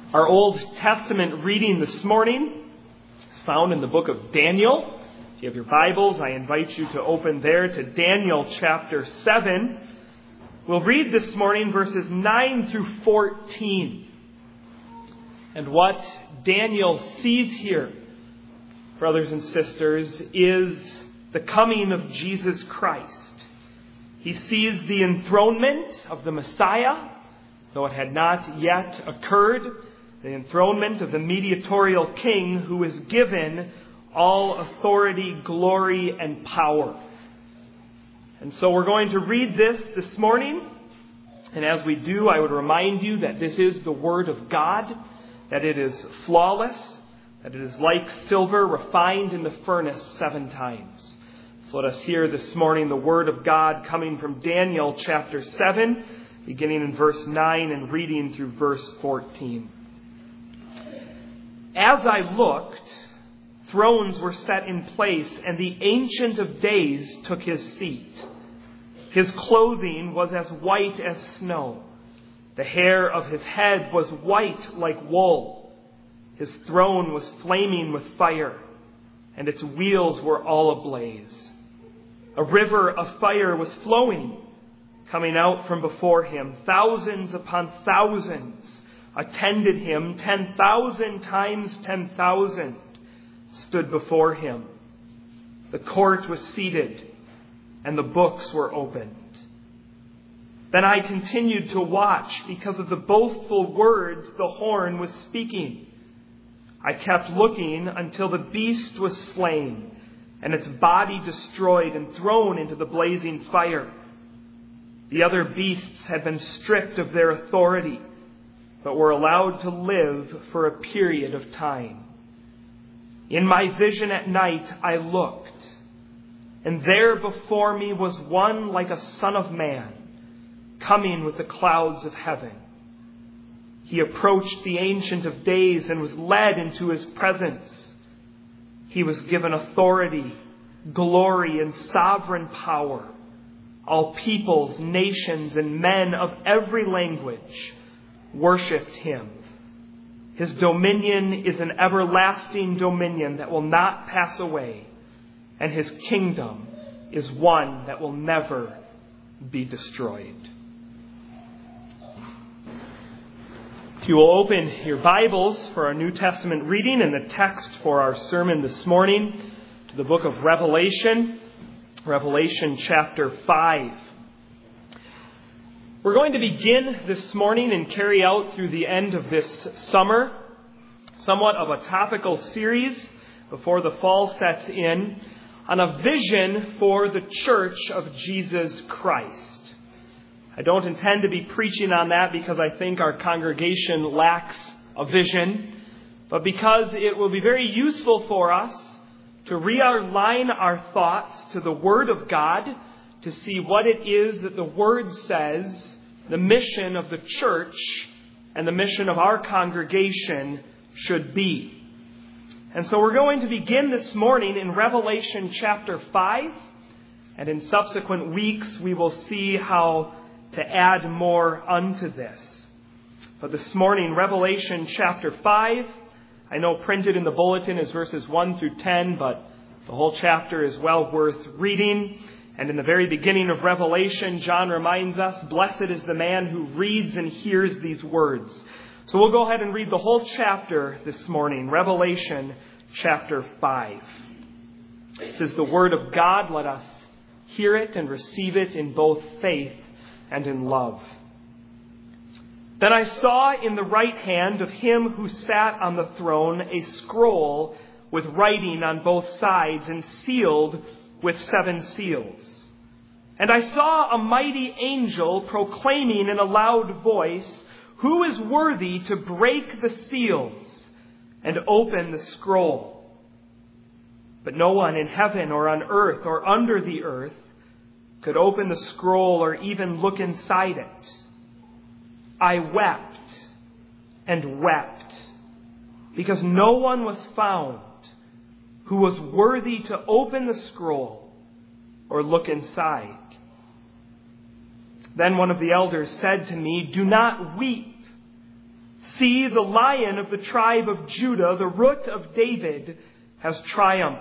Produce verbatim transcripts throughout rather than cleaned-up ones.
Our Old Testament reading this morning is found in the book of Daniel. If you have your Bibles, I invite you to open there to Daniel chapter seven. We'll read this morning verses nine through fourteen. And what Daniel sees here, brothers and sisters, is the coming of Jesus Christ. He sees the enthronement of the Messiah, though it had not yet occurred, the enthronement of the mediatorial king who is given all authority, glory, and power. And so we're going to read this this morning. And as we do, I would remind you that this is the Word of God, that it is flawless, that it is like silver refined in the furnace seven times. So let us hear this morning the Word of God coming from Daniel chapter seven, beginning in verse nine and reading through verse fourteen. As I looked, thrones were set in place, and the Ancient of Days took his seat. His clothing was as white as snow. The hair of his head was white like wool. His throne was flaming with fire, and its wheels were all ablaze. A river of fire was flowing, coming out from before him. Thousands upon thousands attended him. Ten thousand times ten thousand stood before him. The court was seated, and the books were opened. Then I continued to watch because of the boastful words the horn was speaking. I kept looking until the beast was slain, and its body destroyed and thrown into the blazing fire. The other beasts had been stripped of their authority, but were allowed to live for a period of time. In my vision at night I looked, and there before me was one like a son of man, coming with the clouds of heaven. He approached the Ancient of Days and was led into his presence. He was given authority, glory, and sovereign power. All peoples, nations, and men of every language worshipped him. His dominion is an everlasting dominion that will not pass away, and his kingdom is one that will never be destroyed. If you will open your Bibles for our New Testament reading and the text for our sermon this morning to the book of Revelation, Revelation chapter five. We're going to begin this morning and carry out through the end of this summer somewhat of a topical series before the fall sets in on a vision for the Church of Jesus Christ. I don't intend to be preaching on that because I think our congregation lacks a vision, but because it will be very useful for us to realign our thoughts to the Word of God, to see what it is that the Word says the mission of the church and the mission of our congregation should be. And so we're going to begin this morning in Revelation chapter five, and in subsequent weeks we will see how to add more unto this. But this morning, Revelation chapter five, I know printed in the bulletin is verses one through ten, but the whole chapter is well worth reading. And in the very beginning of Revelation, John reminds us, blessed is the man who reads and hears these words. So we'll go ahead and read the whole chapter this morning, Revelation chapter five. This is the word of God. Let us hear it and receive it in both faith and in love. Then I saw in the right hand of him who sat on the throne a scroll with writing on both sides and sealed with seven seals. And I saw a mighty angel proclaiming in a loud voice, "Who is worthy to break the seals and open the scroll?" But no one in heaven or on earth or under the earth could open the scroll or even look inside it. I wept and wept because no one was found who was worthy to open the scroll or look inside. Then one of the elders said to me, "Do not weep. See, the Lion of the tribe of Judah, the Root of David, has triumphed.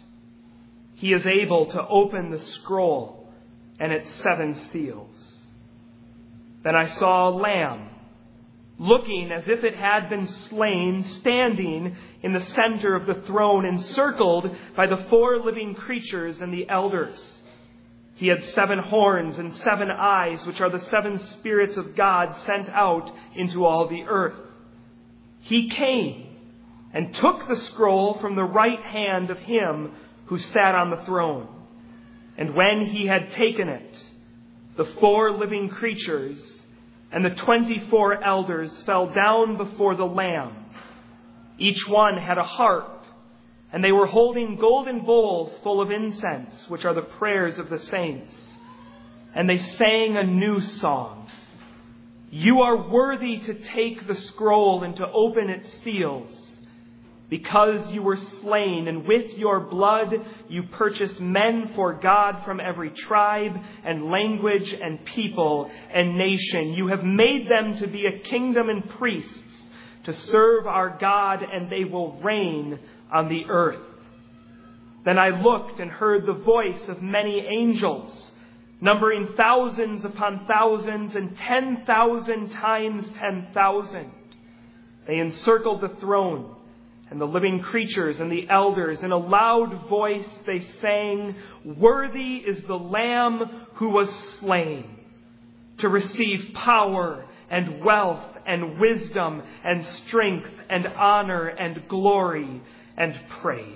He is able to open the scroll and its seven seals. Then I saw a lamb, looking as if it had been slain, standing in the center of the throne, encircled by the four living creatures and the elders. He had seven horns and seven eyes, which are the seven spirits of God sent out into all the earth. He came and took the scroll from the right hand of him who sat on the throne. And when he had taken it, the four living creatures and the twenty-four elders fell down before the Lamb. Each one had a harp, and they were holding golden bowls full of incense, which are the prayers of the saints. And they sang a new song. You are worthy to take the scroll and to open its seals, because you were slain, and with your blood you purchased men for God from every tribe and language and people and nation. You have made them to be a kingdom and priests to serve our God, and they will reign on the earth. Then I looked and heard the voice of many angels, numbering thousands upon thousands and ten thousand times ten thousand. They encircled the throne and the living creatures and the elders. In a loud voice they sang, Worthy is the Lamb who was slain to receive power and wealth and wisdom and strength and honor and glory and praise.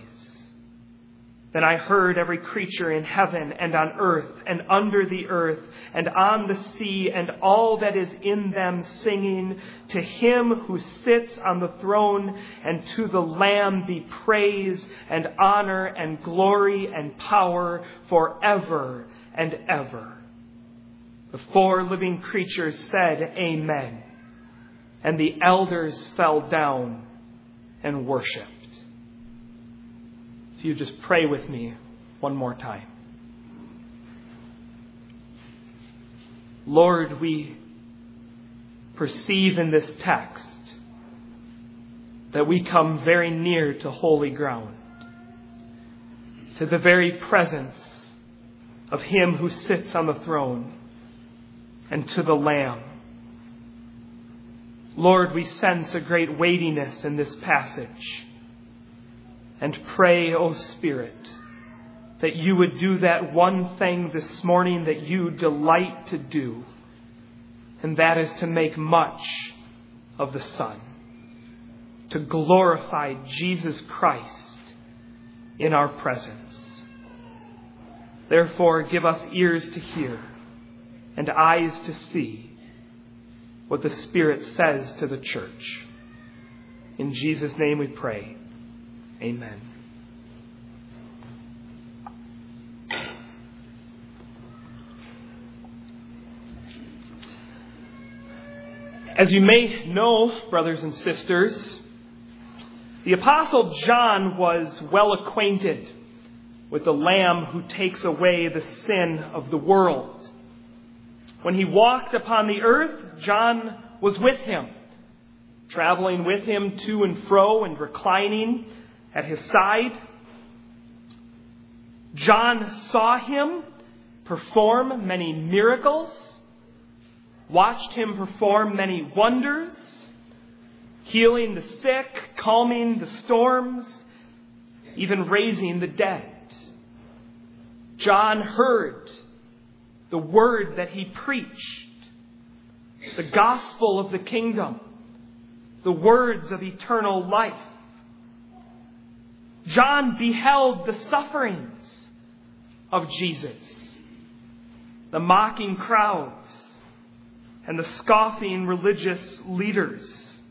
Then I heard every creature in heaven and on earth and under the earth and on the sea and all that is in them singing, To him who sits on the throne and to the Lamb be praise and honor and glory and power forever and ever. The four living creatures said, Amen. And the elders fell down and worshipped. If you just pray with me one more time. Lord, we perceive in this text that we come very near to holy ground, to the very presence of him who sits on the throne and to the Lamb. Lord, we sense a great weightiness in this passage. And pray, O Spirit, that you would do that one thing this morning that you delight to do, and that is to make much of the Son, to glorify Jesus Christ in our presence. Therefore, give us ears to hear and eyes to see what the Spirit says to the church. In Jesus' name we pray. Amen. As you may know, brothers and sisters, the Apostle John was well acquainted with the Lamb who takes away the sin of the world. When he walked upon the earth, John was with him, traveling with him to and fro and reclining at his side. John saw him perform many miracles, watched him perform many wonders, healing the sick, calming the storms, even raising the dead. John heard the word that he preached, the gospel of the kingdom, the words of eternal life. John beheld the sufferings of Jesus, the mocking crowds, and the scoffing religious leaders.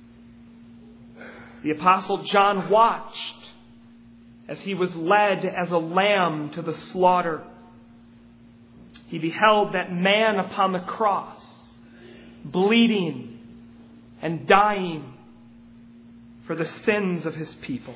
The Apostle John watched as he was led as a lamb to the slaughter. He beheld that man upon the cross, bleeding and dying for the sins of his people.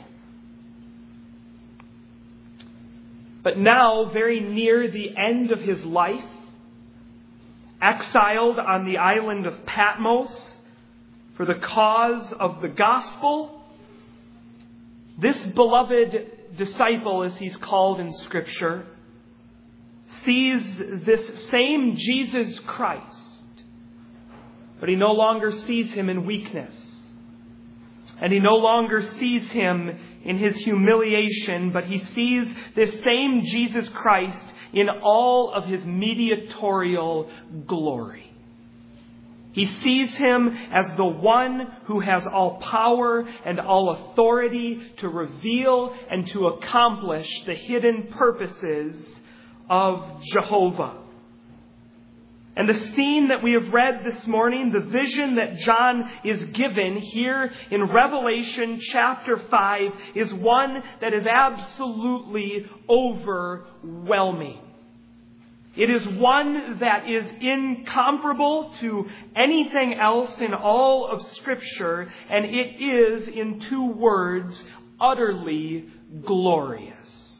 But now, very near the end of his life, exiled on the island of Patmos, for the cause of the gospel. This beloved disciple, as he's called in Scripture, sees this same Jesus Christ, but he no longer sees him in weakness. And he no longer sees him in his humiliation, but he sees this same Jesus Christ in all of his mediatorial glory. He sees him as the one who has all power and all authority to reveal and to accomplish the hidden purposes of Jehovah. And the scene that we have read this morning, the vision that John is given here in Revelation chapter five, is one that is absolutely overwhelming. It is one that is incomparable to anything else in all of Scripture, and it is, in two words, utterly glorious.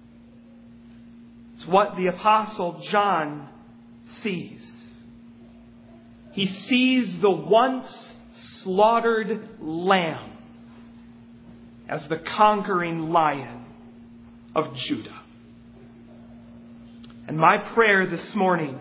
It's what the Apostle John sees. He sees the once slaughtered lamb as the conquering lion of Judah. And my prayer this morning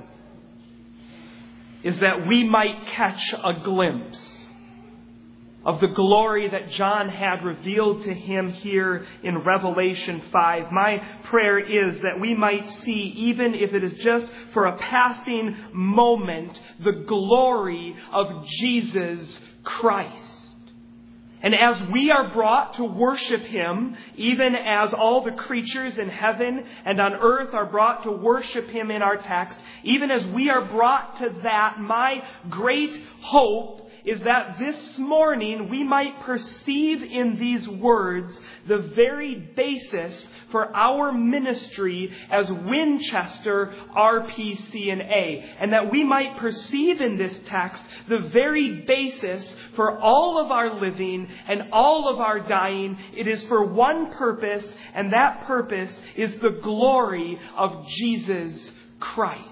is that we might catch a glimpse of the glory that John had revealed to him here in Revelation five. My prayer is that we might see, even if it is just for a passing moment, the glory of Jesus Christ. And as we are brought to worship Him, even as all the creatures in heaven and on earth are brought to worship Him in our text, even as we are brought to that, my great hope is that this morning we might perceive in these words the very basis for our ministry as Winchester R P C N A. And that we might perceive in this text the very basis for all of our living and all of our dying. It is for one purpose, and that purpose is the glory of Jesus Christ.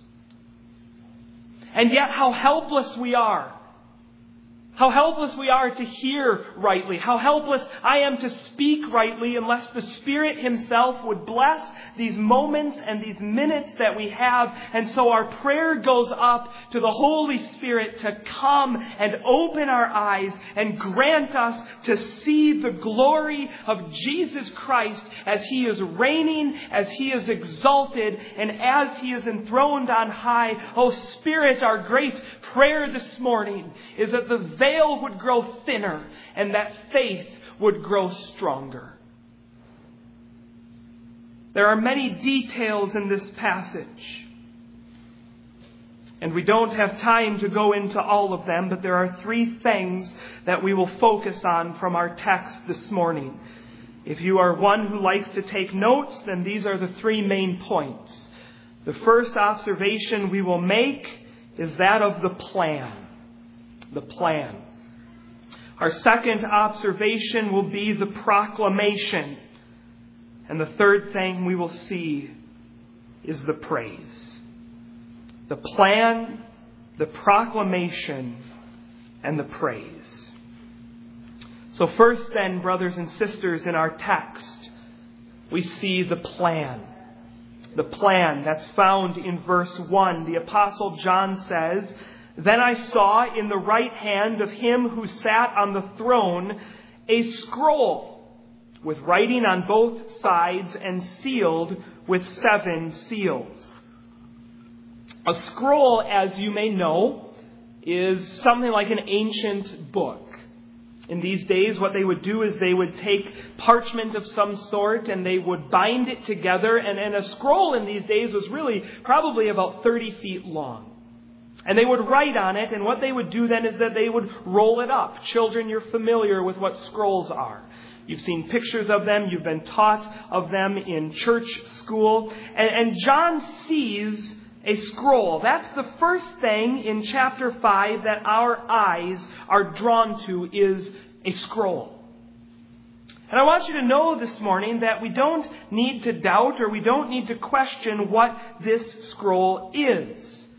And yet how helpless we are. How helpless we are to hear rightly. How helpless I am to speak rightly unless the Spirit Himself would bless these moments and these minutes that we have. And so our prayer goes up to the Holy Spirit to come and open our eyes and grant us to see the glory of Jesus Christ as He is reigning, as He is exalted, and as He is enthroned on high. Oh Spirit, our great prayer this morning is that the veil would grow thinner and that faith would grow stronger. There are many details in this passage, and we don't have time to go into all of them, but there are three things that we will focus on from our text this morning. If you are one who likes to take notes, then these are the three main points. The first observation we will make is that of the plan. The plan. Our second observation will be the proclamation. And the third thing we will see is the praise. The plan, the proclamation, and the praise. So first then, brothers and sisters, in our text, we see the plan. The plan that's found in verse one. The Apostle John says, "Then I saw in the right hand of Him who sat on the throne a scroll with writing on both sides and sealed with seven seals." A scroll, as you may know, is something like an ancient book. In these days, what they would do is they would take parchment of some sort and they would bind it together. And, and a scroll in these days was really probably about thirty feet long. And they would write on it, and what they would do then is that they would roll it up. Children, you're familiar with what scrolls are. You've seen pictures of them. You've been taught of them in church school. And, and John sees a scroll. That's the first thing in chapter five that our eyes are drawn to, is a scroll. And I want you to know this morning that we don't need to doubt or we don't need to question what this scroll is.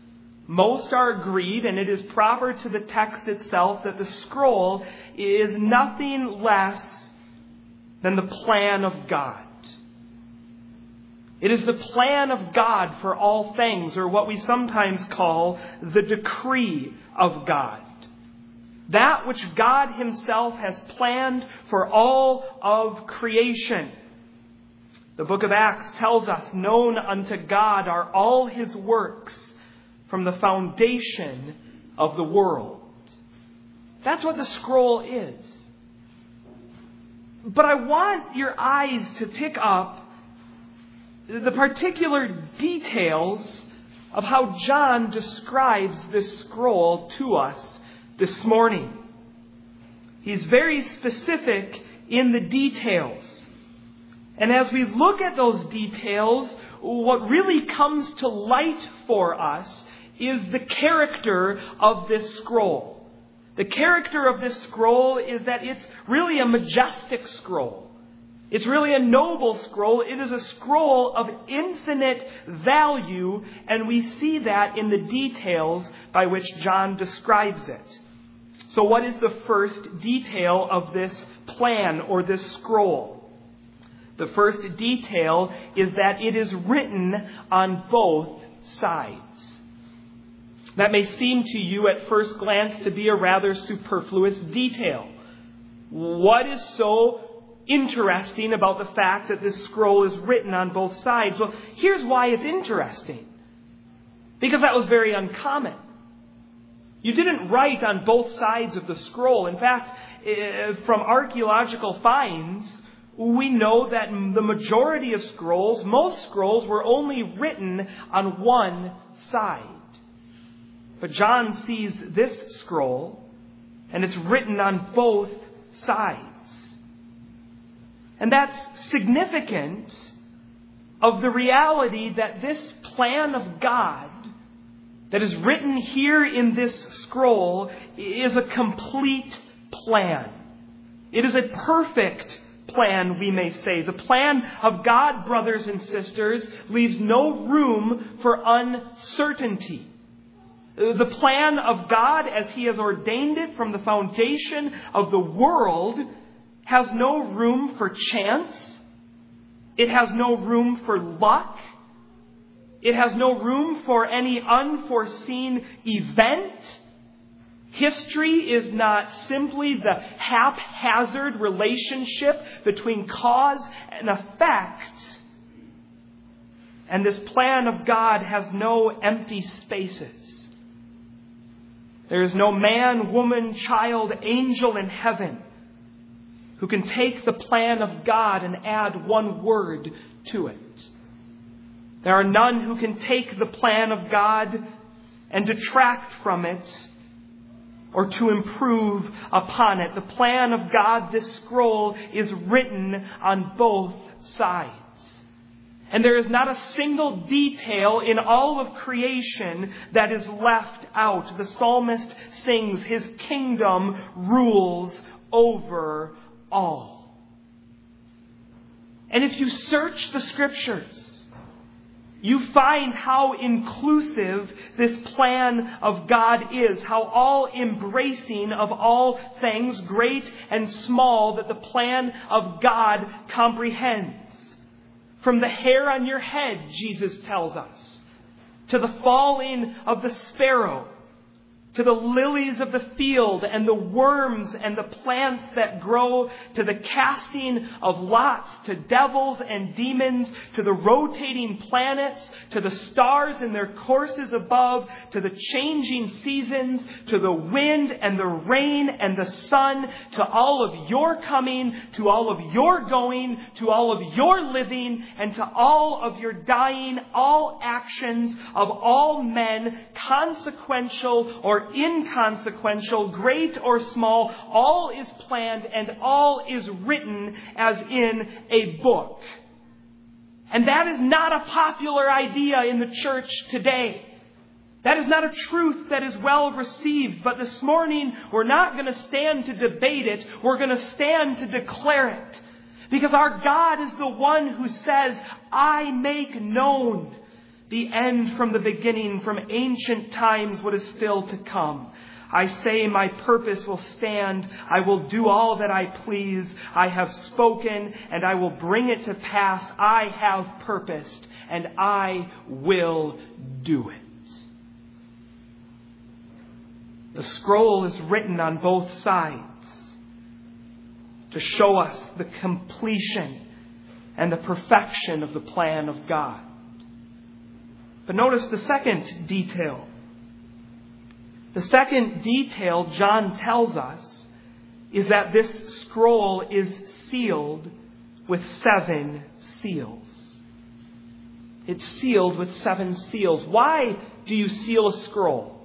Most are agreed, and it is proper to the text itself, that the scroll is nothing less than the plan of God. It is the plan of God for all things, or what we sometimes call the decree of God. That which God Himself has planned for all of creation. The book of Acts tells us, known unto God are all His works from the foundation of the world. That's what the scroll is. But I want your eyes to pick up the particular details of how John describes this scroll to us this morning. He's very specific in the details. And as we look at those details, what really comes to light for us is the character of this scroll. The character of this scroll is that it's really a majestic scroll. It's really a noble scroll. It is a scroll of infinite value, and we see that in the details by which John describes it. So what is the first detail of this plan or this scroll? The first detail is that it is written on both sides. That may seem to you at first glance to be a rather superfluous detail. What is so interesting about the fact that this scroll is written on both sides? Well, here's why it's interesting. Because that was very uncommon. You didn't write on both sides of the scroll. In fact, from archaeological finds, we know that the majority of scrolls, most scrolls, were only written on one side. But John sees this scroll, and it's written on both sides. And that's significant of the reality that this plan of God that is written here in this scroll is a complete plan. It is a perfect plan, we may say. The plan of God, brothers and sisters, leaves no room for uncertainty. The plan of God, as He has ordained it from the foundation of the world, has no room for chance. It has no room for luck. It has no room for any unforeseen event. History is not simply the haphazard relationship between cause and effect. And this plan of God has no empty spaces. There is no man, woman, child, angel in heaven who can take the plan of God and add one word to it. There are none who can take the plan of God and detract from it or to improve upon it. The plan of God, this scroll, is written on both sides. And there is not a single detail in all of creation that is left out. The psalmist sings, His kingdom rules over all. And if you search the Scriptures, you find how inclusive this plan of God is, how all-embracing of all things, great and small, that the plan of God comprehends. From the hair on your head, Jesus tells us, to the falling of the sparrow, to the lilies of the field and the worms and the plants that grow, to the casting of lots, to devils and demons, to the rotating planets, to the stars in their courses above, to the changing seasons, to the wind and the rain and the sun, to all of your coming, to all of your going, to all of your living, and to all of your dying, all actions of all men, consequential or inconsequential, great or small, all is planned and all is written as in a book. And that is not a popular idea in the church today. That is not a truth that is well received. But this morning, we're not going to stand to debate it. We're going to stand to declare it. Because our God is the one who says, I make known the end from the beginning, from ancient times, what is still to come. I say my purpose will stand. I will do all that I please. I have spoken and I will bring it to pass. I have purposed and I will do it. The scroll is written on both sides to show us the completion and the perfection of the plan of God. But notice the second detail. The second detail John tells us is that this scroll is sealed with seven seals. It's sealed with seven seals. Why do you seal a scroll?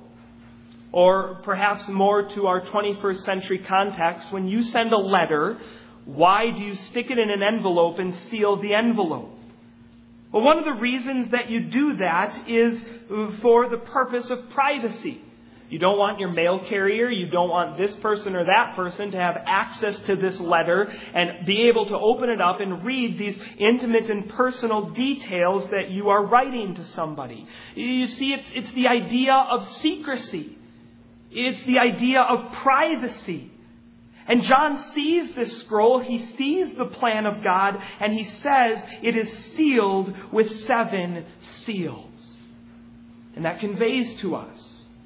Or perhaps more to our twenty-first century context, when you send a letter, why do you stick it in an envelope and seal the envelope? Well, one of the reasons that you do that is for the purpose of privacy. You don't want your mail carrier, you don't want this person or that person to have access to this letter and be able to open it up and read these intimate and personal details that you are writing to somebody. You see, it's, it's the idea of secrecy. It's the idea of privacy. And John sees this scroll, he sees the plan of God, and he says it is sealed with seven seals. And that conveys to us,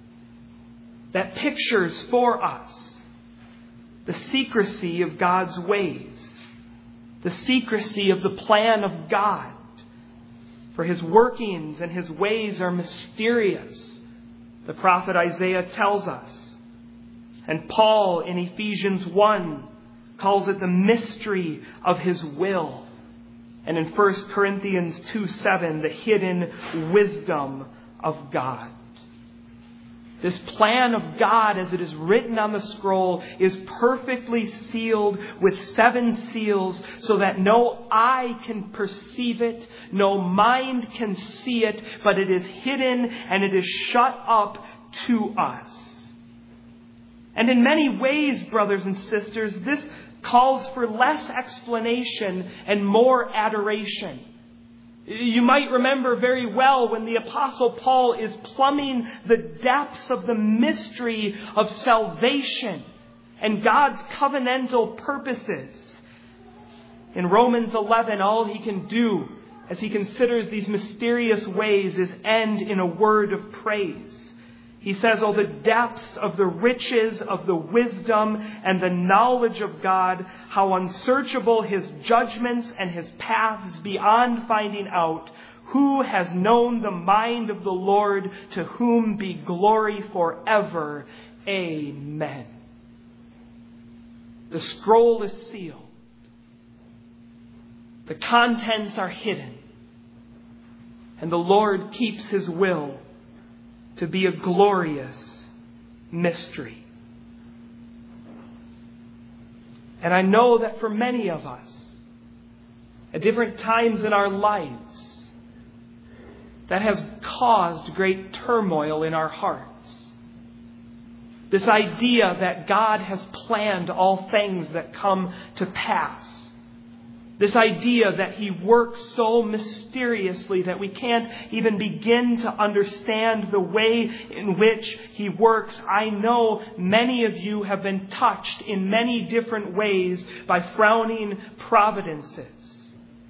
that pictures for us the secrecy of God's ways, the secrecy of the plan of God. For his workings and his ways are mysterious, the prophet Isaiah tells us. And Paul in Ephesians one calls it the mystery of his will. And in First Corinthians two seven, the hidden wisdom of God. This plan of God, as it is written on the scroll, is perfectly sealed with seven seals so that no eye can perceive it, no mind can see it, but it is hidden and it is shut up to us. And in many ways, brothers and sisters, this calls for less explanation and more adoration. You might remember very well when the Apostle Paul is plumbing the depths of the mystery of salvation and God's covenantal purposes. In Romans eleven, all he can do as he considers these mysterious ways is end in a word of praise. He says, oh, the depths of the riches of the wisdom and the knowledge of God, how unsearchable his judgments and his paths beyond finding out. Who has known the mind of the Lord, to whom be glory forever. Amen. The scroll is sealed. The contents are hidden. And the Lord keeps his will to be a glorious mystery. And I know that for many of us, at different times in our lives, that has caused great turmoil in our hearts. This idea that God has planned all things that come to pass. This idea that he works so mysteriously that we can't even begin to understand the way in which he works. I know many of you have been touched in many different ways by frowning providences.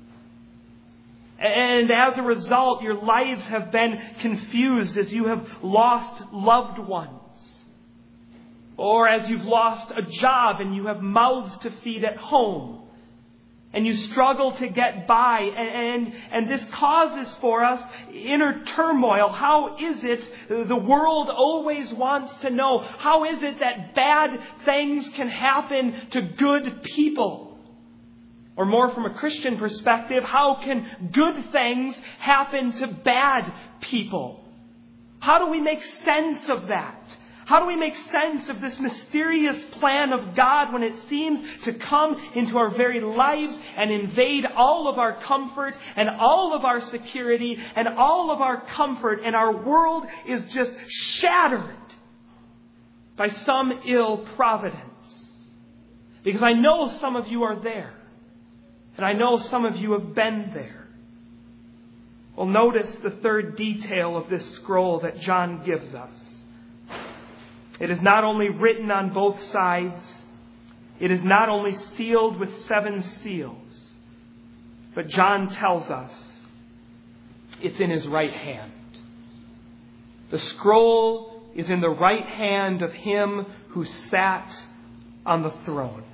And as a result, your lives have been confused as you have lost loved ones. Or as you've lost a job and you have mouths to feed at home. And you struggle to get by. And, and, and this causes for us inner turmoil. How is it the world always wants to know? How is it that bad things can happen to good people? Or more from a Christian perspective, how can good things happen to bad people? How do we make sense of that? How do we make sense of this mysterious plan of God when it seems to come into our very lives and invade all of our comfort and all of our security and all of our comfort, and our world is just shattered by some ill providence? Because I know some of you are there, and I know some of you have been there. Well, notice the third detail of this scroll that John gives us. It is not only written on both sides, it is not only sealed with seven seals, but John tells us it's in his right hand. The scroll is in the right hand of him who sat on the throne.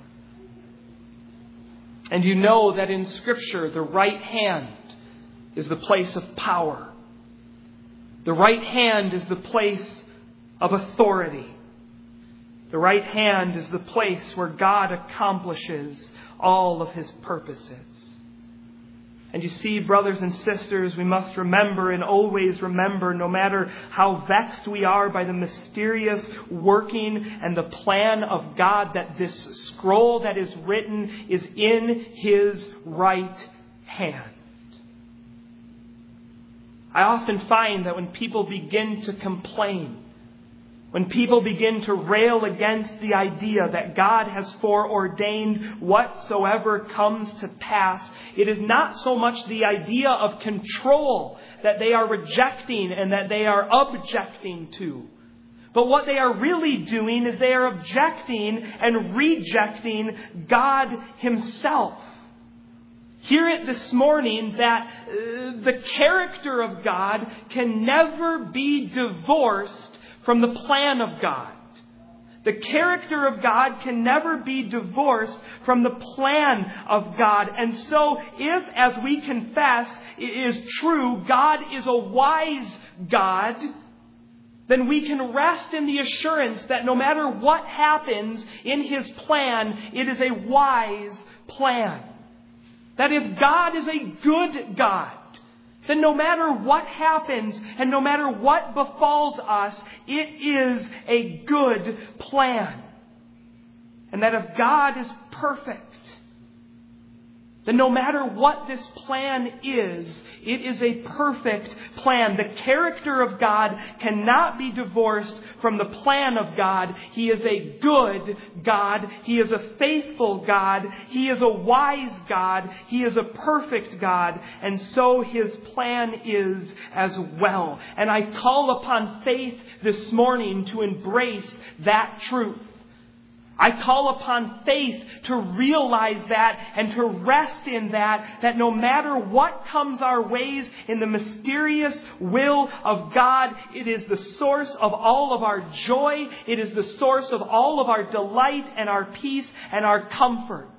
And you know that in Scripture, the right hand is the place of power. The right hand is the place of authority. The right hand is the place where God accomplishes all of his purposes. And you see, brothers and sisters, we must remember and always remember, no matter how vexed we are by the mysterious working and the plan of God, that this scroll that is written is in his right hand. I often find that when people begin to complain, when people begin to rail against the idea that God has foreordained whatsoever comes to pass, it is not so much the idea of control that they are rejecting and that they are objecting to. But what they are really doing is they are objecting and rejecting God himself. Hear it this morning that uh, the character of God can never be divorced from the plan of God. The character of God can never be divorced from the plan of God. And so, if, as we confess, it is true, God is a wise God, then we can rest in the assurance that no matter what happens in his plan, it is a wise plan. That if God is a good God, then no matter what happens and no matter what befalls us, it is a good plan. And that if God is perfect, then no matter what this plan is, it is a perfect plan. The character of God cannot be divorced from the plan of God. He is a good God. He is a faithful God. He is a wise God. He is a perfect God. And so his plan is as well. And I call upon faith this morning to embrace that truth. I call upon faith to realize that and to rest in that, that no matter what comes our ways in the mysterious will of God, it is the source of all of our joy. It is the source of all of our delight and our peace and our comfort.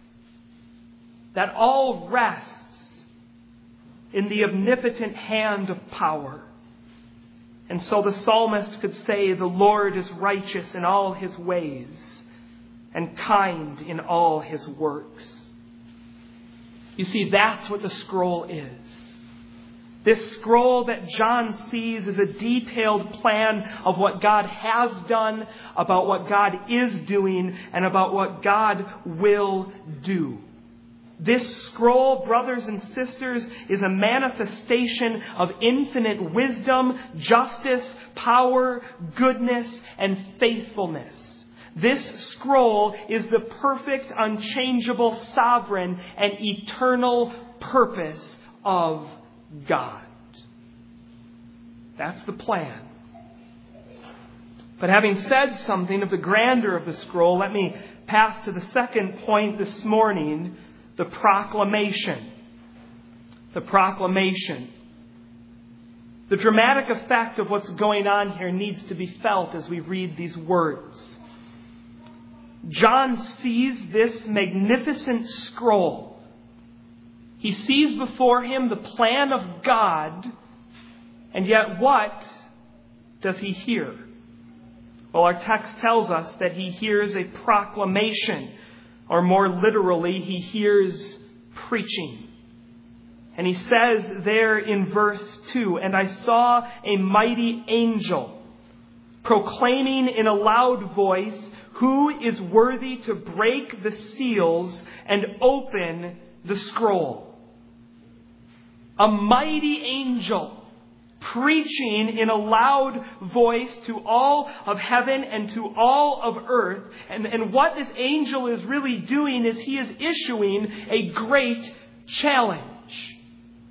That all rests in the omnipotent hand of power. And so the psalmist could say, the Lord is righteous in all his ways, and kind in all his works. You see, that's what the scroll is. This scroll that John sees is a detailed plan of what God has done, about what God is doing, and about what God will do. This scroll, brothers and sisters, is a manifestation of infinite wisdom, justice, power, goodness, and faithfulness. This scroll is the perfect, unchangeable, sovereign, and eternal purpose of God. That's the plan. But having said something of the grandeur of the scroll, let me pass to the second point this morning, the proclamation. The proclamation. The dramatic effect of what's going on here needs to be felt as we read these words. John sees this magnificent scroll. He sees before him the plan of God, and yet what does he hear? Well, our text tells us that he hears a proclamation, or more literally, he hears preaching. And he says there in verse two, and I saw a mighty angel proclaiming in a loud voice, who is worthy to break the seals and open the scroll? A mighty angel preaching in a loud voice to all of heaven and to all of earth. And, and what this angel is really doing is he is issuing a great challenge.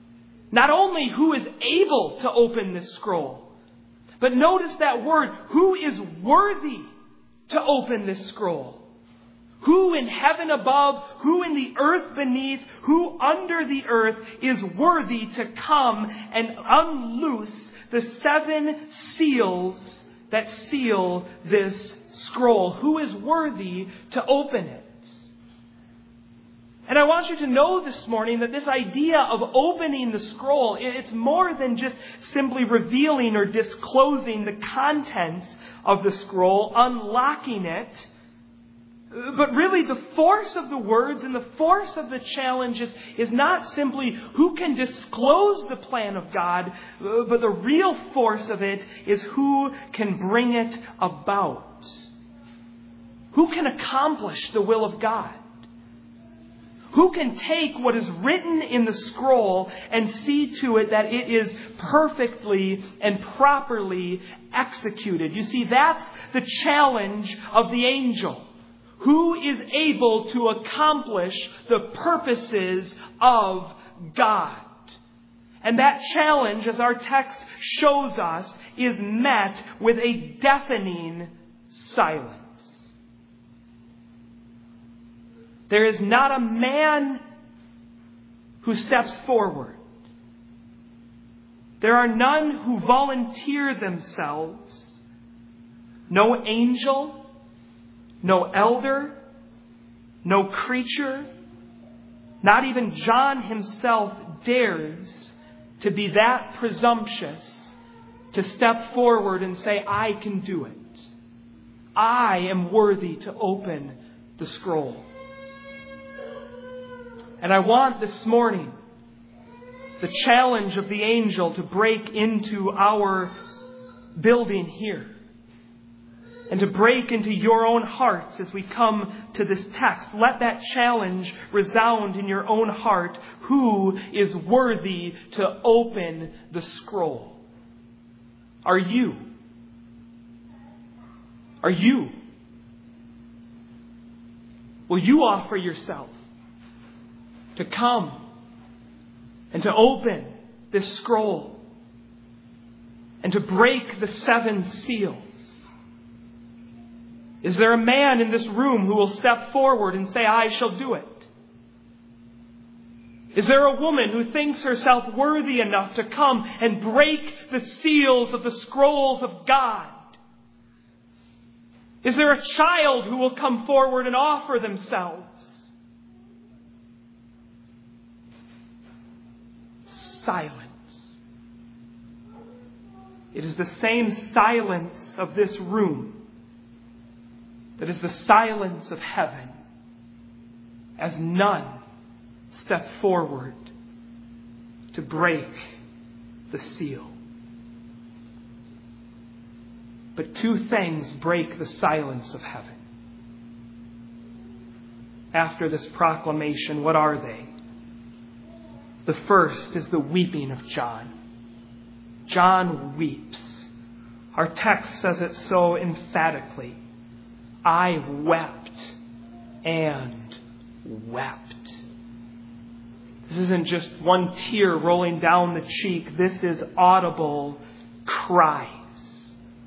Not only who is able to open this scroll, but notice that word, who is worthy to open this scroll. Who in heaven above, who in the earth beneath, who under the earth is worthy to come and unloose the seven seals that seal this scroll? Who is worthy to open it? And I want you to know this morning that this idea of opening the scroll, it's more than just simply revealing or disclosing the contents of the scroll, unlocking it. But really the force of the words and the force of the challenges is not simply who can disclose the plan of God, but the real force of it is who can bring it about. Who can accomplish the will of God? Who can take what is written in the scroll and see to it that it is perfectly and properly executed? You see, that's the challenge of the angel. Who is able to accomplish the purposes of God? And that challenge, as our text shows us, is met with a deafening silence. There is not a man who steps forward. There are none who volunteer themselves. No angel, no elder, no creature, not even John himself dares to be that presumptuous to step forward and say, I can do it. I am worthy to open the scroll. And I want this morning the challenge of the angel to break into our building here and to break into your own hearts as we come to this text. Let that challenge resound in your own heart. Who is worthy to open the scroll? Are you? Are you? Will you offer yourself to come and to open this scroll and to break the seven seals? Is there a man in this room who will step forward and say, I shall do it? Is there a woman who thinks herself worthy enough to come and break the seals of the scrolls of God? Is there a child who will come forward and offer themselves? Silence. It is the same silence of this room that is the silence of heaven, as none step forward to break the seal. But two things break the silence of heaven. After this proclamation, what are they? The first is the weeping of John. John weeps. Our text says it so emphatically. I wept and wept. This isn't just one tear rolling down the cheek. This is audible cries,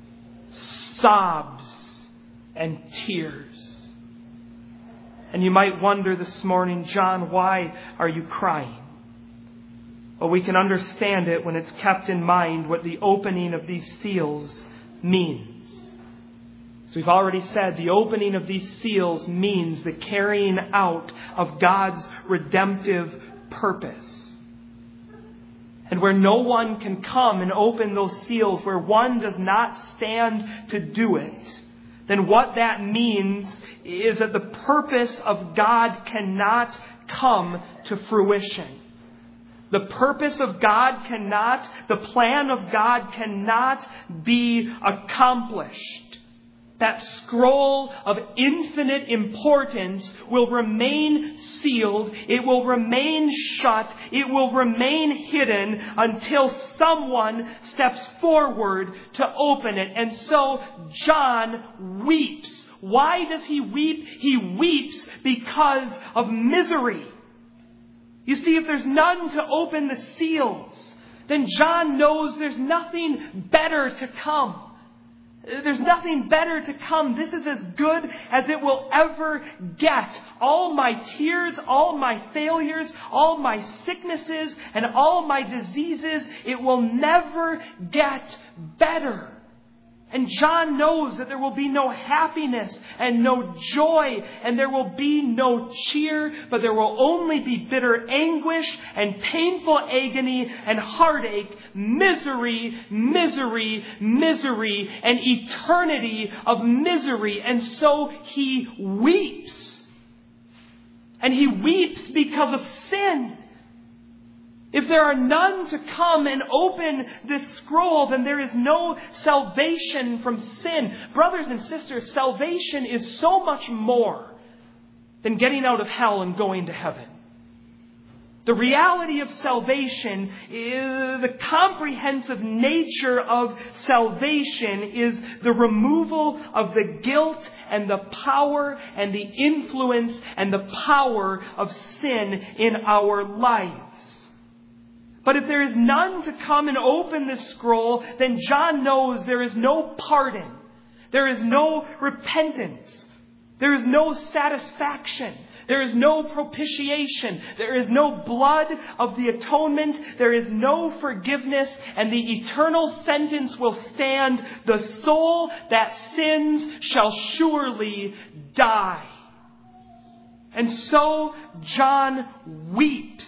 sobs, and tears. And you might wonder this morning, John, why are you crying? Well, we can understand it when it's kept in mind what the opening of these seals means. As we've already said, the opening of these seals means the carrying out of God's redemptive purpose. And where no one can come and open those seals, where one does not stand to do it, then what that means is that the purpose of God cannot come to fruition. The purpose of God cannot, the plan of God cannot be accomplished. That scroll of infinite importance will remain sealed. It will remain shut. It will remain hidden until someone steps forward to open it. And so John weeps. Why does he weep? He weeps because of misery. You see, if there's none to open the seals, then John knows there's nothing better to come. There's nothing better to come. This is as good as it will ever get. All my tears, all my failures, all my sicknesses, and all my diseases, it will never get better. And John knows that there will be no happiness and no joy, and there will be no cheer, but there will only be bitter anguish and painful agony and heartache, misery, misery, misery, and eternity of misery. And so he weeps. And he weeps because of sin. If there are none to come and open this scroll, then there is no salvation from sin. Brothers and sisters, salvation is so much more than getting out of hell and going to heaven. The reality of salvation, is the comprehensive nature of salvation is the removal of the guilt and the power and the influence and the power of sin in our lives. But if there is none to come and open this scroll, then John knows there is no pardon. There is no repentance. There is no satisfaction. There is no propitiation. There is no blood of the atonement. There is no forgiveness. And the eternal sentence will stand. The soul that sins shall surely die. And so John weeps.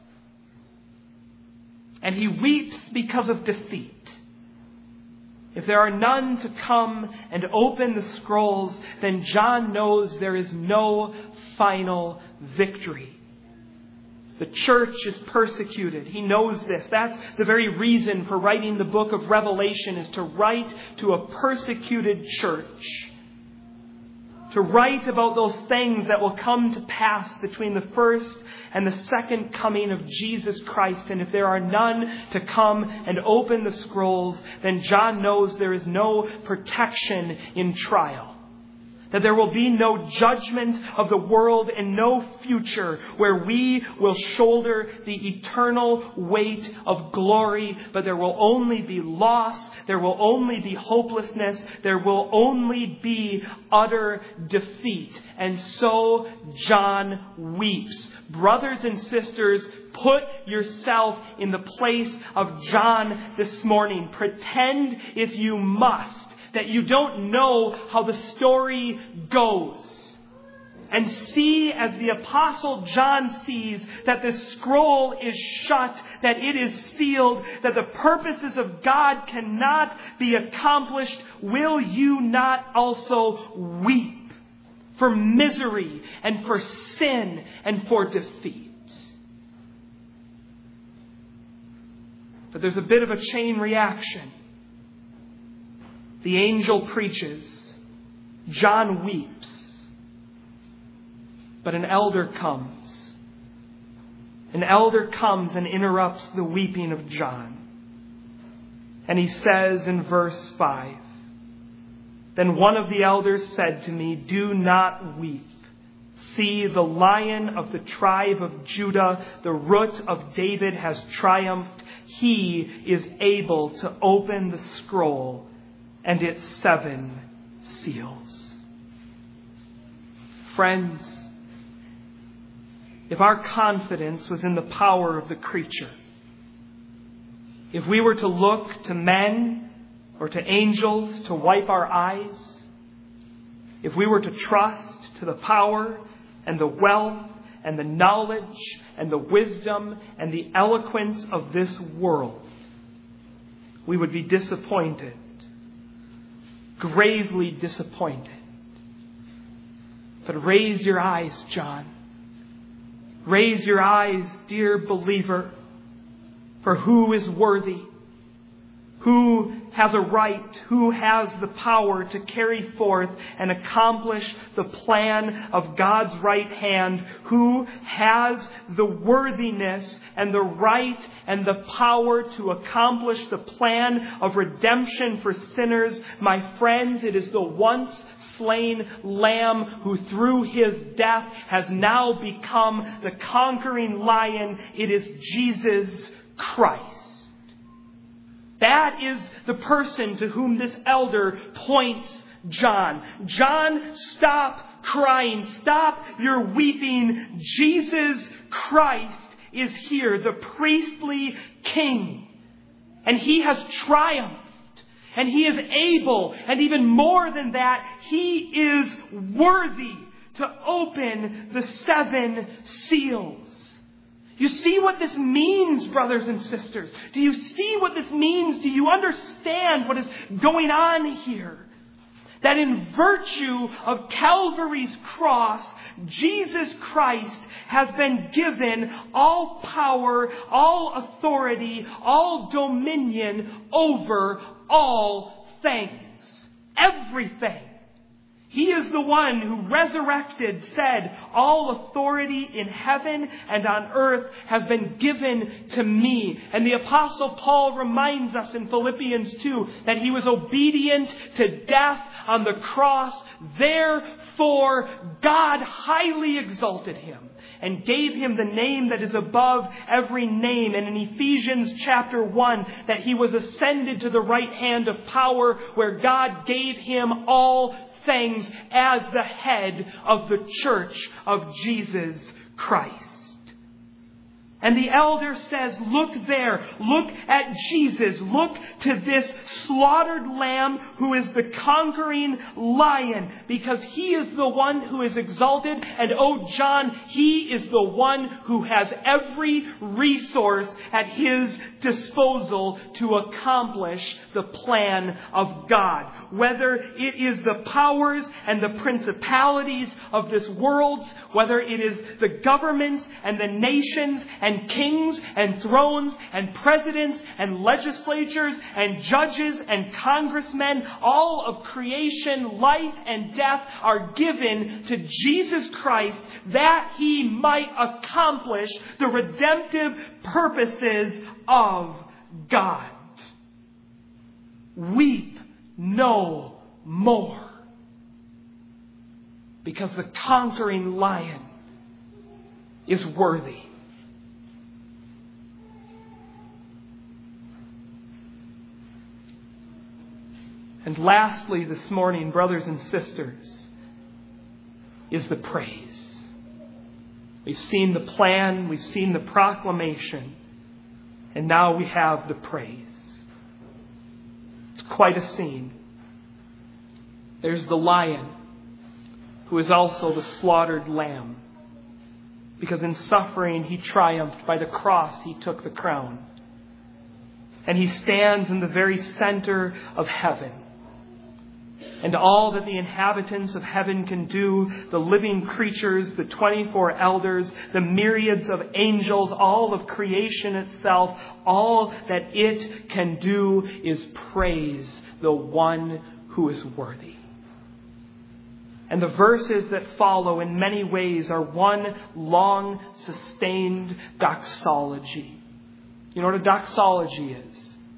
And he weeps because of defeat. If there are none to come and open the scrolls, then John knows there is no final victory. The church is persecuted. He knows this. That's the very reason for writing the book of Revelation, is to write to a persecuted church. To write about those things that will come to pass between the first and the second coming of Jesus Christ. And if there are none to come and open the scrolls, then John knows there is no protection in trial. That there will be no judgment of the world and no future where we will shoulder the eternal weight of glory. But there will only be loss. There will only be hopelessness. There will only be utter defeat. And so John weeps. Brothers and sisters, put yourself in the place of John this morning. Pretend, if you must, that you don't know how the story goes. And see, as the Apostle John sees, that the scroll is shut, that it is sealed, that the purposes of God cannot be accomplished. Will you not also weep for misery and for sin and for defeat? But there's a bit of a chain reaction. The angel preaches. John weeps. But an elder comes. An elder comes and interrupts the weeping of John. And he says in verse five, "Then one of the elders said to me, 'Do not weep. See, the Lion of the tribe of Judah, the Root of David, has triumphed. He is able to open the scroll and its seven seals.'" Friends, if our confidence was in the power of the creature, if we were to look to men or to angels to wipe our eyes, if we were to trust to the power and the wealth and the knowledge and the wisdom and the eloquence of this world, we would be disappointed. Gravely disappointed. But raise your eyes, John. Raise your eyes, dear believer, for who is worthy? Who has a right? Who has the power to carry forth and accomplish the plan of God's right hand? Who has the worthiness and the right and the power to accomplish the plan of redemption for sinners? My friends, it is the once slain Lamb who through his death has now become the conquering Lion. It is Jesus Christ. That is the person to whom this elder points John. John, stop crying. Stop your weeping. Jesus Christ is here, the priestly King. And he has triumphed. And he is able, and even more than that, he is worthy to open the seven seals. You see what this means, brothers and sisters? Do you see what this means? Do you understand what is going on here? That in virtue of Calvary's cross, Jesus Christ has been given all power, all authority, all dominion over all things. Everything. He is the one who resurrected, said, all authority in heaven and on earth has been given to me. And the Apostle Paul reminds us in Philippians two that he was obedient to death on the cross. Therefore, God highly exalted him and gave him the name that is above every name. And in Ephesians chapter one, that he was ascended to the right hand of power, where God gave him all things as the head of the church of Jesus Christ. And the elder says, look there, look at Jesus, look to this slaughtered lamb who is the conquering Lion, because he is the one who is exalted. And oh, John, he is the one who has every resource at his disposal to accomplish the plan of God. Whether it is the powers and the principalities of this world, whether it is the governments and the nations and and kings and thrones and presidents and legislatures and judges and congressmen, all of creation, life and death are given to Jesus Christ that he might accomplish the redemptive purposes of God. Weep no more, because the conquering Lion is worthy. And lastly, this morning, brothers and sisters, is the praise. We've seen the plan, we've seen the proclamation, and now we have the praise. It's quite a scene. There's the Lion, who is also the slaughtered lamb, because in suffering he triumphed. By the cross he took the crown. And he stands in the very center of heaven. And all that the inhabitants of heaven can do, the living creatures, the twenty-four elders, the myriads of angels, all of creation itself, all that it can do is praise the one who is worthy. And the verses that follow in many ways are one long, sustained doxology. You know what a doxology is?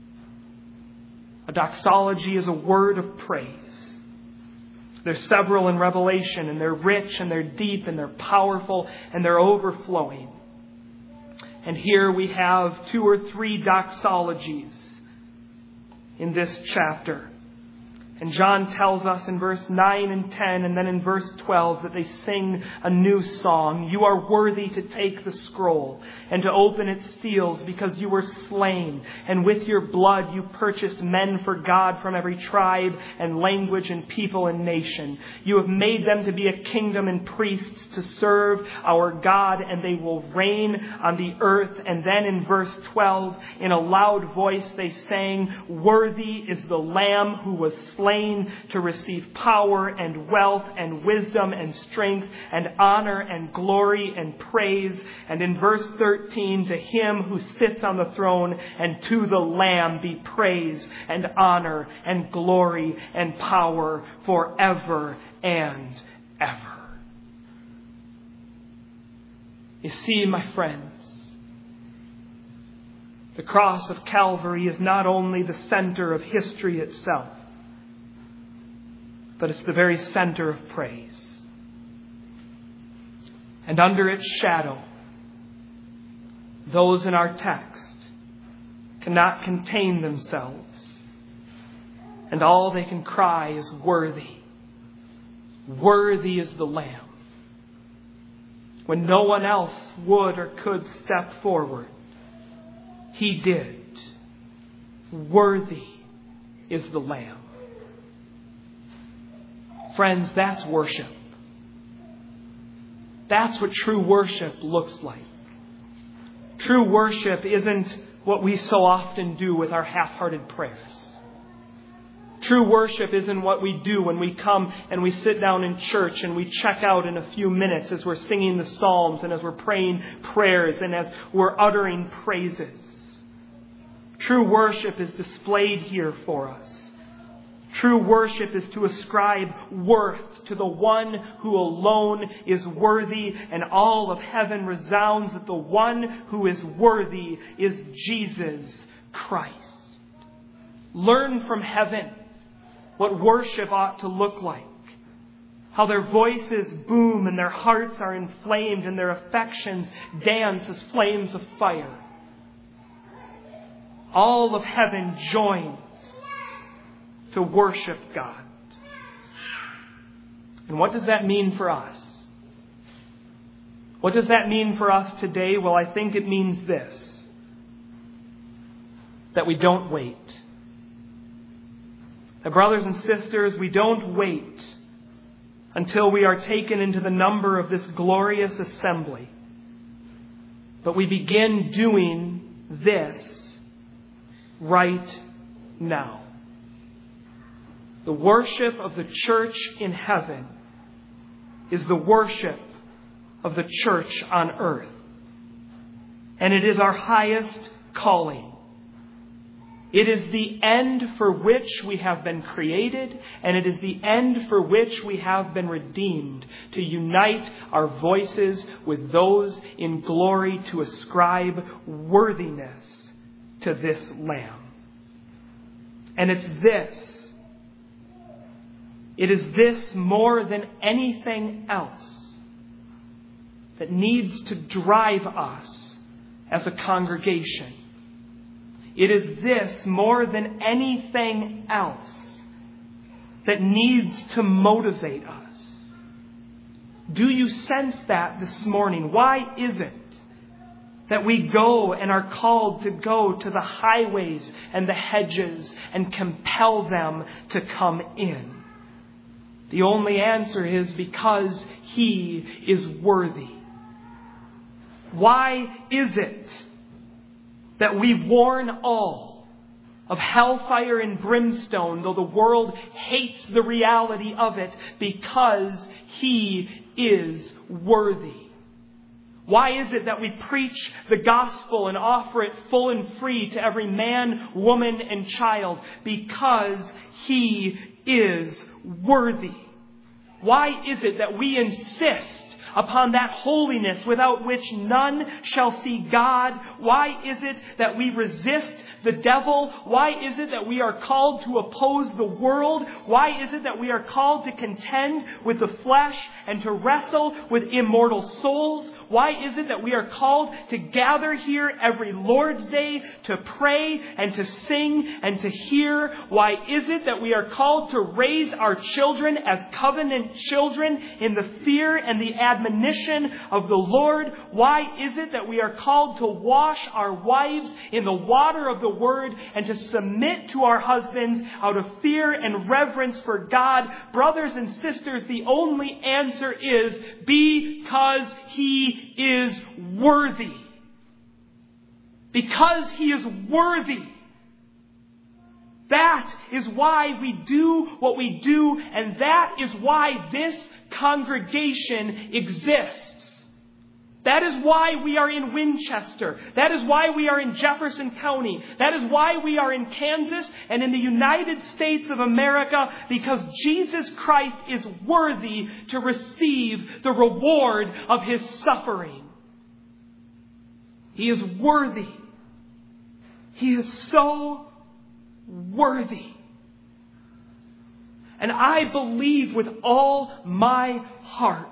A doxology is a word of praise. There's several in Revelation, and they're rich, and they're deep, and they're powerful, and they're overflowing. And here we have two or three doxologies in this chapter. And John tells us in verse nine and ten, and then in verse twelve, that they sing a new song. You are worthy to take the scroll and to open its seals, because you were slain, and with your blood you purchased men for God from every tribe and language and people and nation. You have made them to be a kingdom and priests to serve our God, and they will reign on the earth. And then in verse twelve, in a loud voice they sang, worthy is the Lamb who was slain to receive power and wealth and wisdom and strength and honor and glory and praise. And in verse thirteen, to him who sits on the throne and to the Lamb be praise and honor and glory and power forever and ever. You see, my friends, the cross of Calvary is not only the center of history itself, but it's the very center of praise. And under its shadow, those in our text cannot contain themselves. And all they can cry is, worthy. Worthy is the Lamb. When no one else would or could step forward, He did. Worthy is the Lamb. Friends, that's worship. That's what true worship looks like. True worship isn't what we so often do with our half-hearted prayers. True worship isn't what we do when we come and we sit down in church and we check out in a few minutes as we're singing the Psalms and as we're praying prayers and as we're uttering praises. True worship is displayed here for us. True worship is to ascribe worth to the one who alone is worthy, and all of heaven resounds that the one who is worthy is Jesus Christ. Learn from heaven what worship ought to look like. How their voices boom and their hearts are inflamed and their affections dance as flames of fire. All of heaven joins to worship God. And what does that mean for us? What does that mean for us today? Well, I think it means this: that we don't wait. That, brothers and sisters, we don't wait until we are taken into the number of this glorious assembly. But we begin doing this right now. The worship of the church in heaven is the worship of the church on earth. And it is our highest calling. It is the end for which we have been created, and it is the end for which we have been redeemed, to unite our voices with those in glory to ascribe worthiness to this Lamb. And it's this. It is this more than anything else that needs to drive us as a congregation. It is this more than anything else that needs to motivate us. Do you sense that this morning? Why is it that we go and are called to go to the highways and the hedges and compel them to come in? The only answer is because He is worthy. Why is it that we warn all of hellfire and brimstone, though the world hates the reality of it, because He is worthy? Why is it that we preach the gospel and offer it full and free to every man, woman, and child? Because He is worthy. Why is it that we insist upon that holiness without which none shall see God? Why is it that we resist the devil? Why is it that we are called to oppose the world? Why is it that we are called to contend with the flesh and to wrestle with immortal souls? Why is it that we are called to gather here every Lord's Day to pray and to sing and to hear? Why is it that we are called to raise our children as covenant children in the fear and the admonition of the Lord? Why is it that we are called to wash our wives in the water of the Word and to submit to our husbands out of fear and reverence for God? Brothers and sisters, the only answer is because He is worthy. Because He is worthy. That is why we do what we do, and that is why this congregation exists. That is why we are in Winchester. That is why we are in Jefferson County. That is why we are in Kansas and in the United States of America, because Jesus Christ is worthy to receive the reward of His suffering. He is worthy. He is so worthy. And I believe with all my heart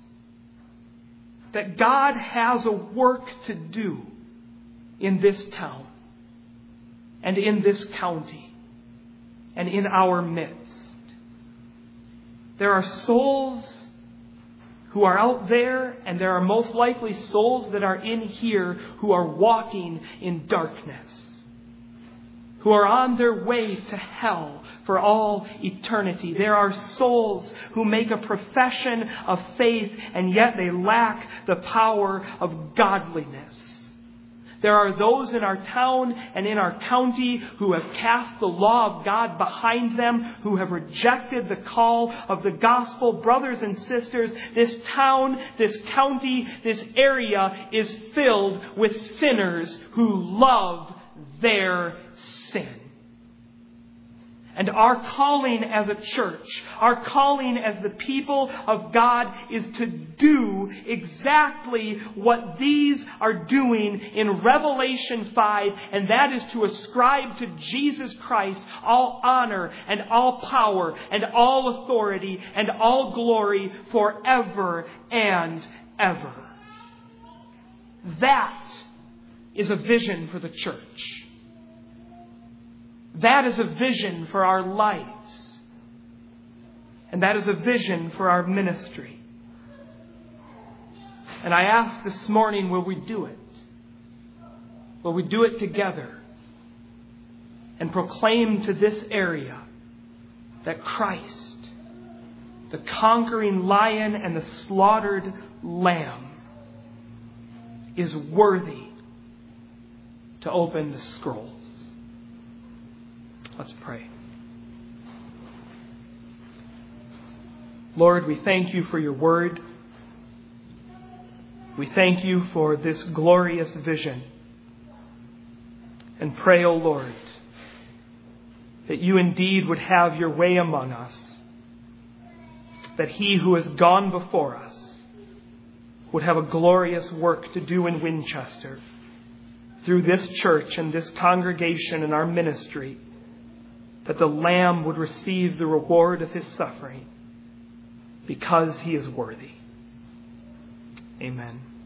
that God has a work to do in this town and in this county and in our midst. There are souls who are out there, and there are most likely souls that are in here who are walking in darkness, who are on their way to hell for all eternity. There are souls who make a profession of faith, and yet they lack the power of godliness. There are those in our town and in our county who have cast the law of God behind them, who have rejected the call of the gospel. Brothers and sisters, this town, this county, this area is filled with sinners who love their sin. And our calling as a church, our calling as the people of God is to do exactly what these are doing in Revelation five, and that is to ascribe to Jesus Christ all honor and all power and all authority and all glory forever and ever. That is a vision for the church. That is a vision for our lives. And that is a vision for our ministry. And I ask this morning, will we do it? Will we do it together and proclaim to this area that Christ, the conquering lion and the slaughtered lamb, is worthy to open the scrolls? Let's pray. Lord, we thank you for your word. We thank you for this glorious vision. And pray, O Lord, that you indeed would have your way among us. That he who has gone before us would have a glorious work to do in Winchester through this church and this congregation and our ministry. That the Lamb would receive the reward of his suffering because he is worthy. Amen.